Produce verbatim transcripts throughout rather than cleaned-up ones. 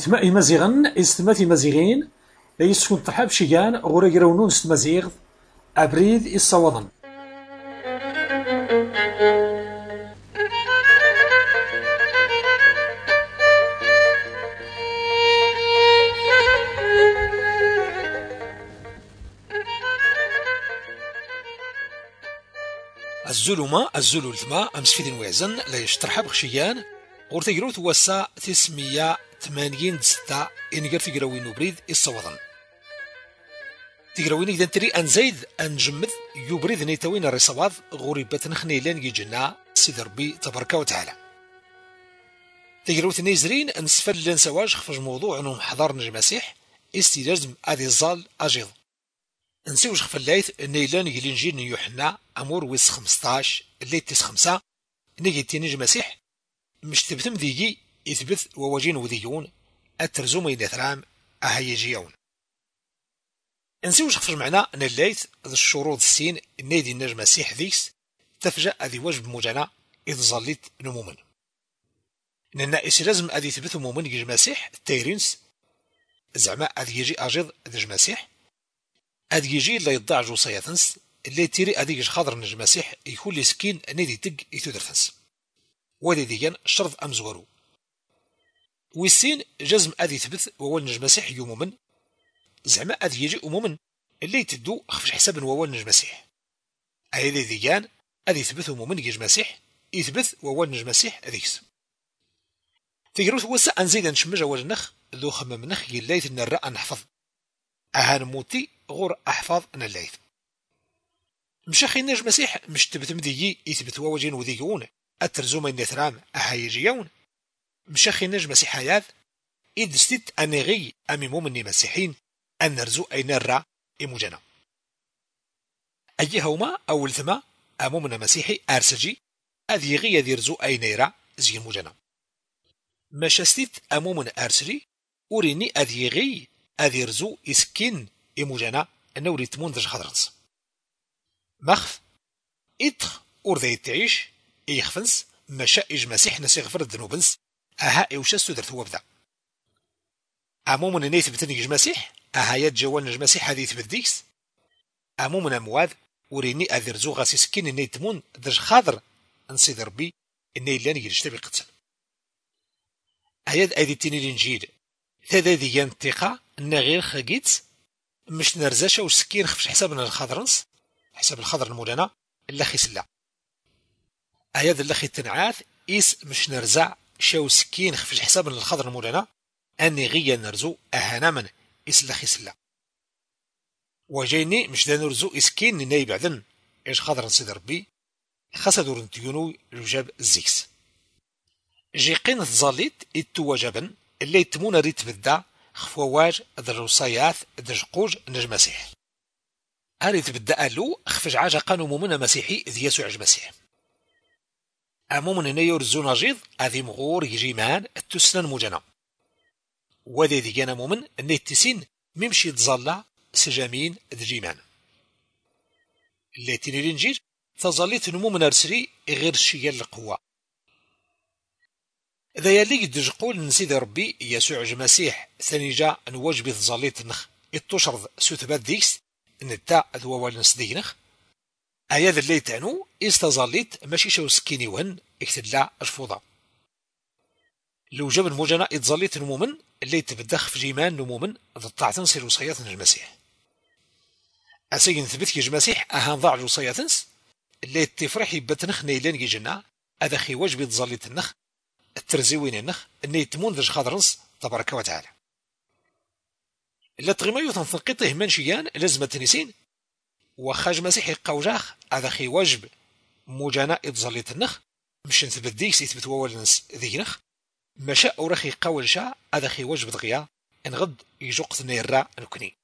إثماء مزيغن استمات مزيغين لا يسكن ترحاب شيغان غورا يراونون استمازيغ أبريد الصوضن. الزلمة الزلو الثما أمس في دين ويزن لا يشترحب خشيان غور تجروت وسا تسمية ثمانين ستة إن قرت تجروين وبريد الصوضن تجروين إذا تري أن زيد أن جمد يبريد نيتوين الرصواد غوري بتنخني لين يجنا سيد ربي تبارك وتعالى تجروت نيزرين أن سفل لين سواج خفج موضوع أنهم حضار نجم مسيح استلازم أذي الظال أجيض نسيوش خفلايت نيلان يلينجيل يوحنا أمور ويس خمسطاش اللي تيس خمسة نيجي تينيج مسيح مش تبتم ديجي يثبت وواجين وذيون الترزوم ينثرام أهيجيون نسيوش خفج معنا نلايت ذا الشروط السين نيدي النجم مسيح ذيكس تفجأ أذي واجب مجانا إذ ظليت نمومن لأن إسي لازم أذي يثبت مومن يجي مسيح التيرينس زعما أذي يجي أجيض ذي مسيح أدي يجي لا يضاع جوصياتنس اللي تيري أدي يج خاضر نجم مسيح يكون لي سكين نيدي تق يتودرفنس ودي ديان شرط أمزورو ويسين جزم أدي ثبت وول نجم مسيح يومومن زعما أدي يجي أمومن اللي تدو خفش حساب وول نجم مسيح أيدي ديان أدي ثبت أمومن يج مسيح يثبت وول نجم مسيح أديكس تجروت وسا أنزيد نشمج أول النخ ذو خمم نخ يلايت النراء نحفظ أهان موتي غور أحفظ أنا الليث مشاخي نجم مسيح مش تبت مديي يثبت وواجين وذيون الترزوم النثرام أهايجيون مشاخي نجم مسيح هياذ إذ ستت أنغي أمي مؤمني مسيحين أن نرزو أي نرى إموجنا أي هوما أول ثما أمومنا مسيحي أرسجي أذي غي يرزو أي نيرا زي موجنا مشاستيت أمومنا أرسجي أوريني أذي غي أذي رزو إسكين إموجانا أنه ريتمون دج خضرنس مخف إتخ أورذي تعيش إيخفنس مشا إج مسيح نسي غفر الذنوبنس أها إوشاستو درت هو بدا أمومن نيث بتني إج مسيح أها يد جوال نج مسيح هذي يثبت ديكس أمومن أمواذ وريني أذي رزو غاسي سكين نيتمون دج خضر أنسي دربي إني لاني يجتبي قتل أياد أذي تيني الإنجيل هذا ذي ينتقى أن غير خاقيت مش نرزاشا وسكين خفش حسابنا الخضرنس حساب الخضر المولانا اللخي سلا أياد اللخي التنعاث إيس مش نرزع شاو سكين خفش حسابنا الخضر المولانا أني غيا نرزو أهانا من إيس اللخي سلا وجيني مش دا نرزو إسكين ناي بعدن إيش خضر نسيد ربي خسدو رنتيونو الوجاب الزيكس جيقين تظليت إتو وجبا اللي يتمون ريت بدا خفواج الروصيات دجقوج نج مسيح أريد بدا ألو خفج عاجا قانو مؤمن مسيحي ذي يسوع المسيح أمومن هنا يرزو نجيض أذي مغور يجيمان التسنن مجانا وذي ذي جانا مؤمن أن التسين ممشي تظلع سجامين دجيمان اللي تيني الانجيل تظليت نمو من أرسري غير الشيال القوة إذا يلي دجقول نسيد ربي يسوع المسيح ثاني جاء نواجب ظليت نخ التشرد سوتبات ديكس نتا ذوال نسدي نخ أياد اللي تعنو استظليت ماشي شو سكيني وهن اكتدلا الفوضى لو جاب الموجنا اتظليت نمومن اللي تبدخ في جيمان نمومن ضطعتن سير وصيات المسيح أسيجن ثبت يج مسيح أهان ضاع وصياتنس اللي تفرح يبتنخ نيلان يجنا هذا خي واجب تظليت النخ الترزيوين النخ أن يتمون ذج خضرنس تبارك وتعالى إلا تغيما تنقطه منشيان لازم التنسين وخاج مسيحي قوجاخ هذا خي واجب موجانا إتظليت النخ مش نثبت ديكس يثبت وول نس ذي نخ مشاء ورخي قول شاء هذا خي واجب دغيا انغد يجوق نيرا نكني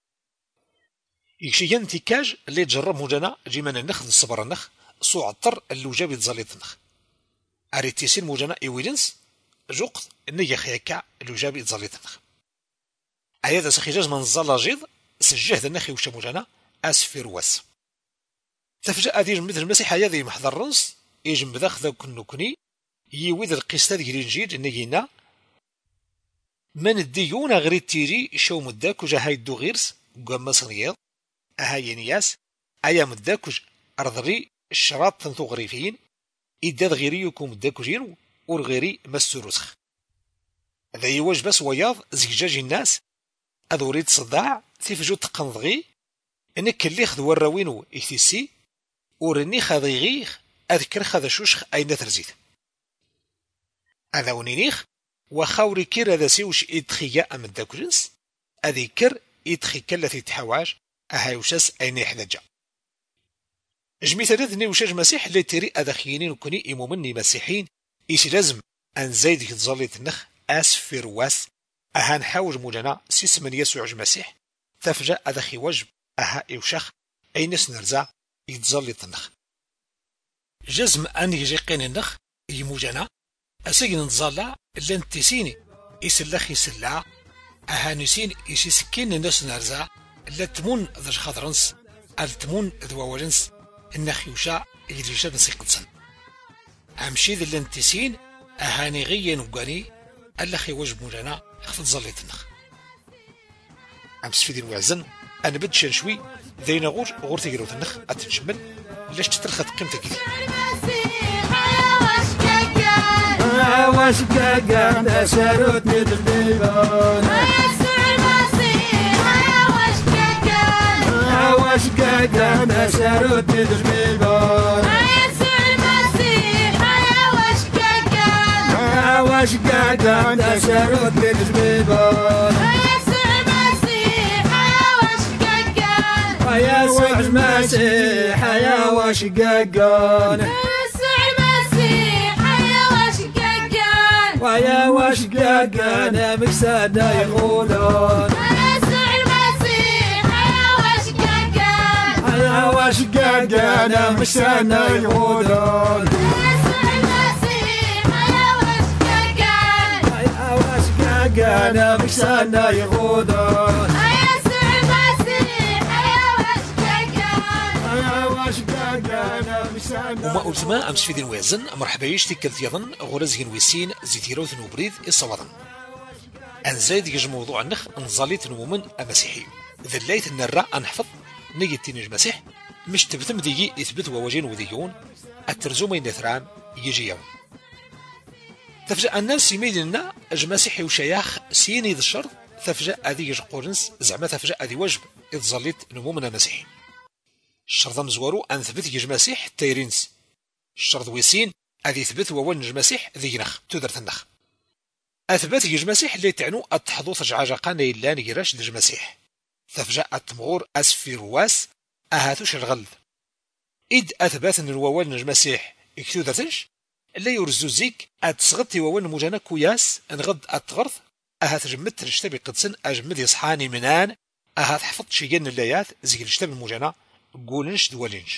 يكشي ينتكاج اللي تجرب موجانا جيمان النخ الصبر النخ صو عطر اللي جاب يتظليت النخ أريتيسين موجانا إيويلنس جوقت النية خيكا اللي جابي تظليت النخ أيضا سخيجاز من ظل جيض سجهد النخي وشا موجانا أسفر واس تفجأ دير مثل المسيح هذا محضر رنس يجم بذاخ ذا كنو كني يويد القصة ديال الإنجيل نيجينا من الديون غري تيجي شو مداكوج هاي الدو غيرس قام مصريض أهاي نياس أيا مداكوج أرضري الشراط تنثو غريفين إداد غيريكم مداكوجين ورغيري مسروسخ هذا يواج بس وياض زجاج الناس أذوريد صداع تيفجو تقنضغي إنك اللي خذ وراوينو إكتسي ورني خذي غيخ أذكر خذ شوشخ أين ترزيت هذا ونينيخ وخاوري كير هذا سيوش إدخياء من داكو جنس أذكر إدخي كالتي تحواج أهايوشاس أين يحدجا جمي ثلاثني وشاج مسيح اللي تيري أدخينين وكوني إمو مني مسيحين إيش لازم أن زايد يتظلي النخ أسفر واس أهان حاوج مولانا سيس من يسوع مسيح تفجأ أدخي وجب أها إوشخ أي ناس نرزع يتظلي النخ جزم أن يجيقين النخ يموجنا أسيقن نتظلع اللي انتسيني يسلخ يسلع أها نسين يشي سكين الناس نرزع اللي تمون ذج خضرنس التمون ذواولنس النخ يوشع يجيشا نسيقنسن أمشي ذي اللي انتسين أهاني غيين وقاني ألخي وجب مولانا خفت ظليت النخ أمس في دين وعزن أنا بدشان شوي ذينا غور غور تقروت النخ أتنشمل ليش تترخت قيمتك كذي واش كاكا نسروت ندبيبون واش كاكا واش كاكا نسروت ندبيبون واش كاكا نسروت ندبيبون يا يسوع المسيح يا واش كاكا ويا واش كاكا مكسانا يقولون يسوع المسيح يا واش كاكا يا واش كاكا مكسانا يقولون يسوع المسيح يا واش كاكا يا واش كاكا مكسانا يقولون يسوع المسيح يا واش كاكا يا واش كاكا وما ألتما أمس في دين ويزن مرحبا يشتي كالت يظن غرزين ويسين زيتيروث نوبريد الصوادن أن زايد يجي موضوع النخ انظليت نمومن أمسيحي ذليت النراء أنحفظ نيجي المسيح مش تبتم ديجي يثبت ووجين وذيون الترزومين نثران يجي يوم تفجأ الناس يميل لنا المسيحي وشياخ سيني ذا الشرط تفجأ هذه قرنس زعما تفجأ هذه وجب إذ ظليت نمومن أمسيحي الشرط مزورو أن ثبت يج مسيح تيرينس الشرط ويسين أذي ثبت وول نج مسيح ذي نخ تدرت النخ أثبت يج مسيح اللي تعنو التحضوث جعاجقا نيلان يراش دج مسيح تفجأ التمغور أسفي رواس أهاتوش الغلظ إد أثبت أن الوول نج مسيح يكتو درتنش اللي يرزو زيك أتصغطي وول مجانا كوياس انغض أتغرث أهات جمت رشتبي قدسن أجمد يصحاني منان أهات حفظ شيئا الليات زي رشتبي المجانا قولنش دولينش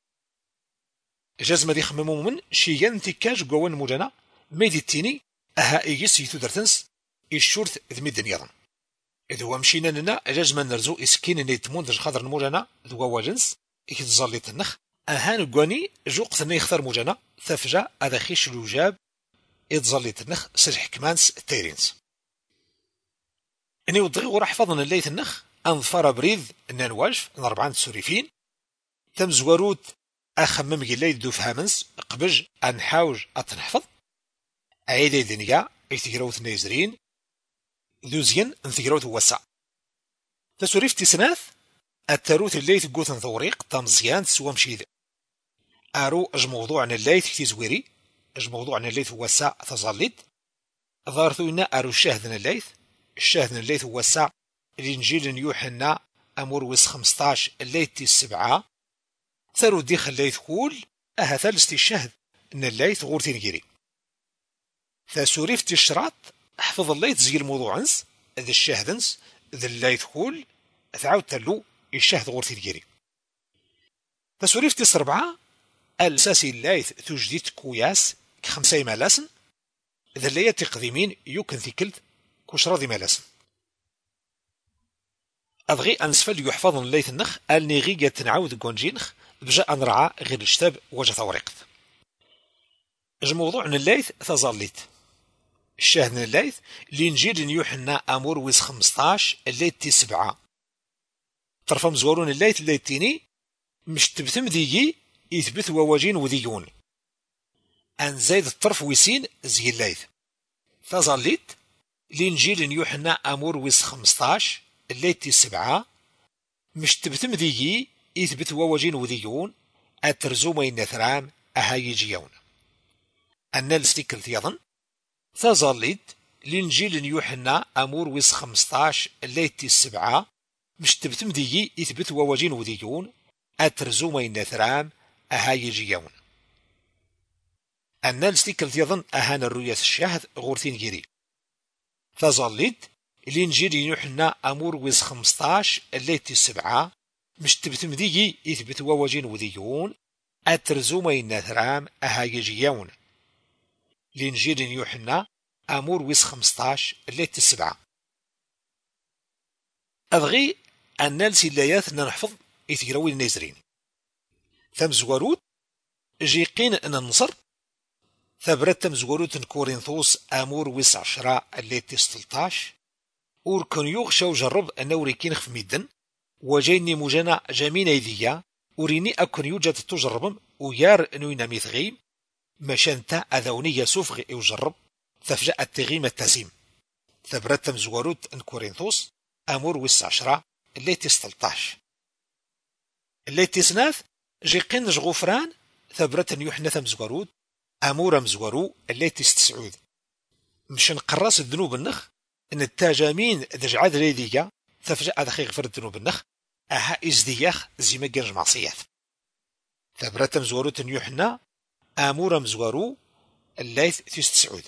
جازم دي خممو من شيئا تكاج قوان مجانا ميدي التيني أها إيجيس يتودرتنس الشورت ذمي الدنيا إذ هو مشينا لنا جازم نرزو إسكين نيتمون دج خضر مجانا ذوا جنس إكتظلي تنخ أها نقواني جوق ثني يختار مجانا ثفجا هذا خيش الوجاب إتظلي تنخ سرح كمانس التيرينس إني وضغي وراح فضنا الليث النخ أنظفر بريد أننا واجف نربعان تسوريفين تم زواروت أخمم جليد دو فهامنس قبج أنحاوج أتنحفظ عيدي دنيا اكتقروت نيزرين ذوزين انتقروت وسع تسوريف تسناث التاروت الليث قوثن ثوريق تمزيان تسوى مشيد أرو أج موضوع عن الليث كتزويري أج موضوع عن الليث وسع تظلت ظارثو إنا أرو الشاهدن الليث الشاهدن الليث وسع الإنجيل يوحنا أمور ويس خمستاش الليث السبعة ثرو ديخ الليث كول أها ثالث الشهد إن الليث غورتين جيري ثاسوريف تشرات أحفظ الليث زي الموضوع عنس ذا الشهدنس ذا الليث كول ثعاود تلو الشهد غورتين جيري ثاسوريف تسربعة الأساسي الليث تجديد كوياس كخمسة مالاسن ذا الليث تقديمين يمكن ثيكلت كشراضي مالاسن أضغي أنسفل يحفظن الليث النخ النغيجة تنعود قونجينخ بجاء أنرعى غير الشتاب وجه ثوريقت الموضوع عن الليث تظليت الشاهد من الليث الإنجيل يوحنا أمور ويس خمسطاش الليتي سبعة طرف مزورون الليث الليتيني مش تبتم ديجي يثبت وواجين وذيون أن زايد الطرف ويسين زي الليث فظلت الإنجيل يوحنا أمور ويس خمسطاش الليتي سبعة مش تبتم ديجي يثبت وواجين وذيون أترزومين نثرام أهايجيون أن الستيكل يظن فظلت الإنجيل يوحنا أمور ويس خمسطاش الليتي السبعة مش تبتم ديجي يثبت وواجين وذيون أترزومين نثرام أهايجيون أن الستيكل يظن أهان الرؤية الشاهد غورتين جيري فظلت الإنجيل يوحنا أمور ويس خمسطاش الليتي السبعة مش تبتم ديجي يثبت وواجين وذيون أترزومين نثرام أهايجيون الإنجيل يوحنا أمور ويس خمسطاش الليتي السبعة أبغي أن نلسي اللايات نحفظ إثيروي النيزرين ثم زواروت جيقين أن النصر ثبرت تم زواروت كورنثوس أمور ويس عشرة الليتي ستلطاش اور كن يغشى وجرب أنه ريكين في ميدن وجيني مجانا جمين ايديا وريني أكن يوجد تجربم ويار نوينا ميثغيم مشانتا أذوني سوفغ يجرب ثفجأ التغيم التزيم ثبرت تم زواروت ان كورنثوس أمور ويس عشرة الليتي ستلطاش الليتي سناث جيقين جغفران ثبرت يوحنا ثم زواروت أمور مزورو الليتي ستسعود مش نقراص الذنوب النخ ان التاجامين دجعاد ليديا ثفجأ دخي غفر الذنوب النخ أها إزدياخ زي ما جنج معصيات ثبرت مزورو يوحنا أمور مزورو الليث تسعود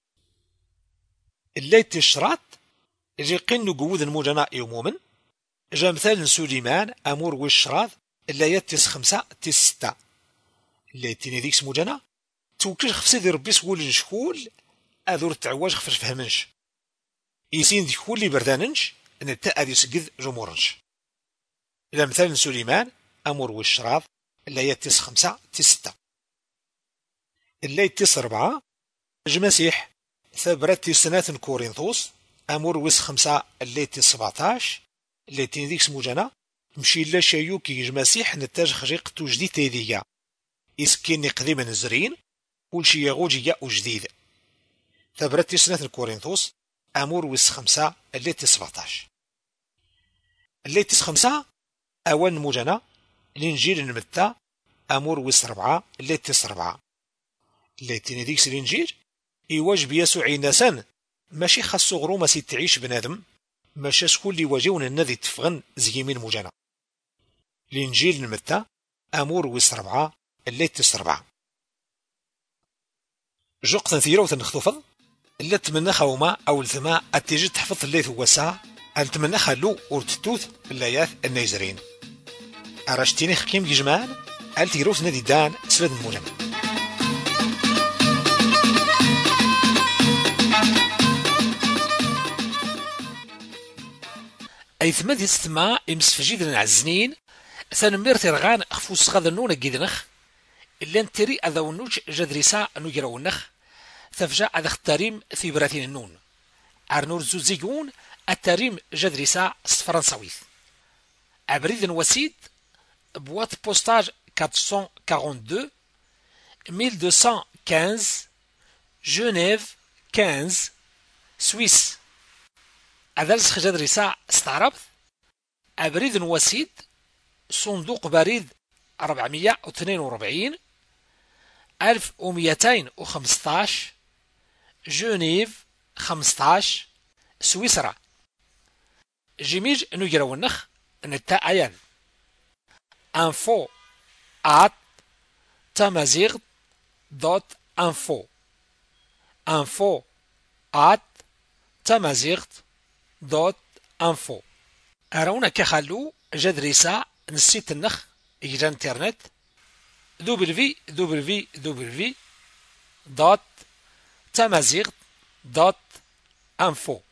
الليت الشراط جيقين نقود الموجنا يومومن جا مثال سليمان أمور والشراط الليات تس خمسة تس ستة الليتيني ديك سموجنا توكلش خف سيدي ربي سقول نشكول أذور التعواج خفش فهمنش يسين ديك كل برداننش ان التاء دي سجد جمهورنش الى مثال سليمان امور والشراط اللي تس خمسة تس ستة اللي تس ربعة جمسيح ثبرت سنات كورنثوس امور ويس خمسة اللي تس سبعتاش اللي تنديك سموجانا مشي لا شايوكي جمسيح نتاج خريق توجدي تيديا إسكيني قديما نزرين كلشي يغوجي ياء جديد ثبرت سنات كورنثوس أمور ويس خمسة اللي تس سبعتاش اللي تس خمسة أوان موجنا الإنجيل المتى أمور ويس ربعة اللي تس ربعة اللي تنديكس الإنجيل يواجب يسوع ناسان ماشي خاصو غرو ماشي تعيش بنادم ماشي شكون اللي يواجهون النذي تفغن زيمين موجنا الإنجيل المتى أمور ويس ربعة اللي تس ربعة جوقت نثيرو تنخطفض اللي تمنى خوما أو الثماء التيجي تحفظ الليث وساعة التمنى خلو ورتتوث اللياث النيزرين أرشتيني خكيم جمال التيروث نادي دان سلد المجمع أي ثماد يستماع يمسفجيد العزنين ثانمير ترغان أخفوس غاذنون جيدنخ اللي نتري أذونوش جدريسا نجرونخ ثفجأ أذا اختاريم في براتين النون أرنور زوزيقون التاريم جدريسا فرنساويث أبريد وسيد بوات بوستاج أربعمية واثنين وأربعين ألف ومئتين وخمسة جنيف خمسة سويس أذلسخ جدريسا استعربت أبريد وسيد صندوق بريد أربعمية واثنين وأربعين ألف ومئتين وخمسة عشر جنيف خمسة عشر سويسرا جيميج نجرو النخ نتا أيان info at tamazigh دوت info info at tamazigh دوت info أرونا كخلو جدريسا نسيت النخ إجرى انترنت دبليو دبليو دبليو دوت tamazigh دوت info